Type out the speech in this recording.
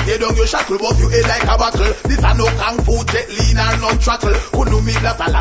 tear down your shackle, but you head like a buckle. This a no kung fu, jet lean or no truckle. Couldn't me black